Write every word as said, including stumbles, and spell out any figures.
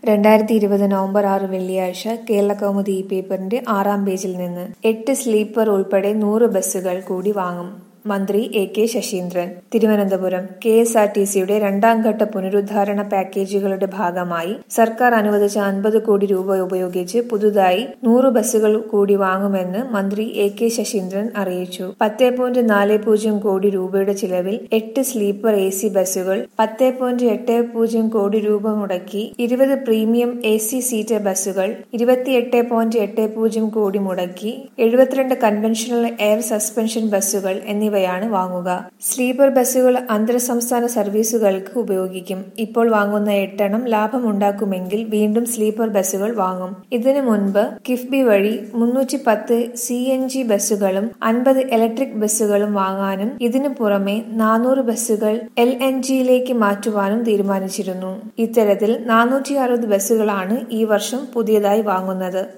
രണ്ടായിരത്തി ഇരുപത് നവംബർ ആറ് വെള്ളിയാഴ്ച കേരളകൗമുദി ഈ പേപ്പറിന്റെ ആറാം പേജിൽ നിന്ന് എട്ട് സ്ലീപ്പർ ഉൾപ്പെടെ നൂറ് ബസ്സുകൾ കൂടി വാങ്ങും. മന്ത്രി A K Saseendran. Thiruvananthapuram. K S R T സിയുടെ രണ്ടാം ഘട്ട പുനരുദ്ധാരണ പാക്കേജുകളുടെ ഭാഗമായി സർക്കാർ അനുവദിച്ച അൻപത് കോടി രൂപ ഉപയോഗിച്ച് പുതുതായി നൂറ് ബസ്സുകൾ കൂടി വാങ്ങുമെന്ന് മന്ത്രി എ കെ ശശീന്ദ്രൻ അറിയിച്ചു. പത്ത് പോയിന്റ് നാല് പൂജ്യം കോടി രൂപയുടെ ചിലവിൽ എട്ട് സ്ലീപ്പർ എ സി ബസ്സുകൾ, പത്ത് പോയിന്റ് എട്ട് പൂജ്യം കോടി രൂപ മുടക്കി ഇരുപത് പ്രീമിയം എ സി സീറ്റർ ബസ്സുകൾ, ഇരുപത്തിയെട്ട് പോയിന്റ് എട്ട് പൂജ്യം കോടി മുടക്കി എഴുപത്തിരണ്ട് കൺവെൻഷണൽ എയർ സസ്പെൻഷൻ ബസ്സുകൾ എന്നിവ ാണ് വാങ്ങുക. സ്ലീപ്പർ ബസ്സുകൾ അന്തർ സംസ്ഥാന സർവീസുകൾക്ക് ഉപയോഗിക്കും. ഇപ്പോൾ വാങ്ങുന്ന എട്ടെണ്ണം ലാഭമുണ്ടാക്കുമെങ്കിൽ വീണ്ടും സ്ലീപ്പർ ബസ്സുകൾ വാങ്ങും. ഇതിനു മുൻപ് കിഫ്ബി വഴി മുന്നൂറ്റി പത്ത് സി എൻ ജി ബസ്സുകളും അൻപത് ഇലക്ട്രിക് ബസ്സുകളും വാങ്ങാനും ഇതിനു പുറമെ നാനൂറ് ബസ്സുകൾ എൽ എൻ ജിയിലേക്ക് മാറ്റുവാനും തീരുമാനിച്ചിരുന്നു. ഇത്തരത്തിൽ നാനൂറ്റി അറുപത് ബസ്സുകളാണ് ഈ വർഷം പുതിയതായി വാങ്ങുന്നത്.